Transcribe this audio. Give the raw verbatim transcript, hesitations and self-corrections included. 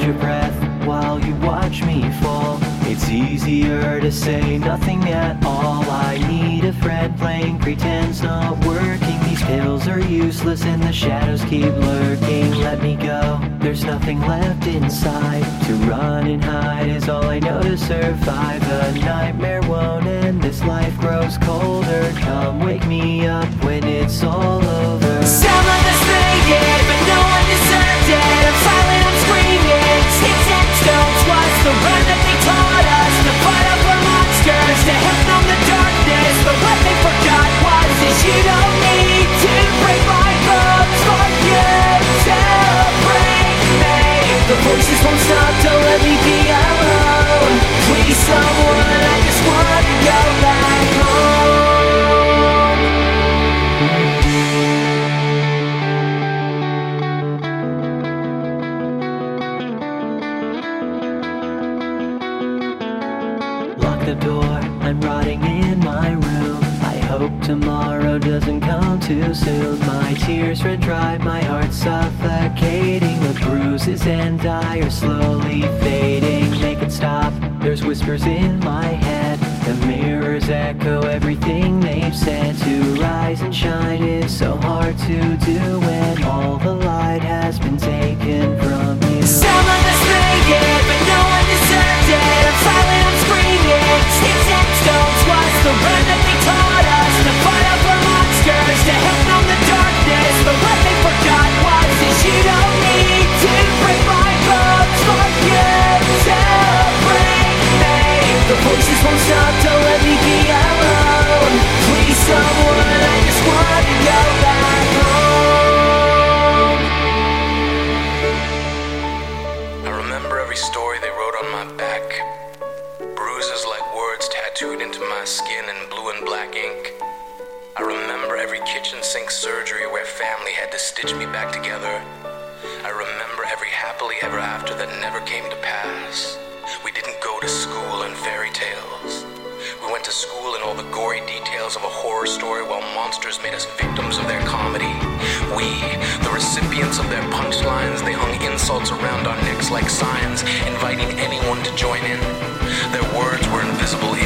your breath while you watch me fall. It's easier to say nothing at all. I need a friend, playing pretend's not working. These pills are useless and the shadows keep lurking. Let me go, there's nothing left inside. To run and hide is all I know to survive. A nightmare won't end, this life grows colder. Come wake me up when it's all over. Some of us made it, but no one deserved it. I'm silent, I'm screaming. Sticks and stones was the run that they taught us. To fight up our monsters, to help numb the darkness. But what they forgot was is you don't need to break my bones for you to break me. The voices won't stop, don't let me be alone. Please someone, I just want to go back home. The door, I'm rotting in my room. I hope tomorrow doesn't come too soon. My tears run dry, my heart's suffocating. The bruises and I are slowly fading. Make it stop, there's whispers in my head. The mirrors echo everything they've said. To rise and shine is so hard to do when all the light has been taken from you. Some of us made it, but no one deserved it. I'm silent, I'm screaming. Sticks and stones was the run that they taught us. To fight up our monsters, to help numb the darkness. But what they forgot was is you don't need to break my bones for you to break me. The voices won't stop, don't let me be alone. Please someone, I just want to go back home. I remember every story they wrote on my back. Bruises like words tattooed into my skin in blue and black ink. I remember every kitchen sink surgery where family had to stitch me back together. I remember every happily ever after that never came to pass. We didn't go to school in fairy tales. We went to school in all the gory details of a horror story while monsters made us victims of their comedy. We, the recipients of their punchlines, they hung insults around our necks like signs, inviting anyone to join in. Their words were invisible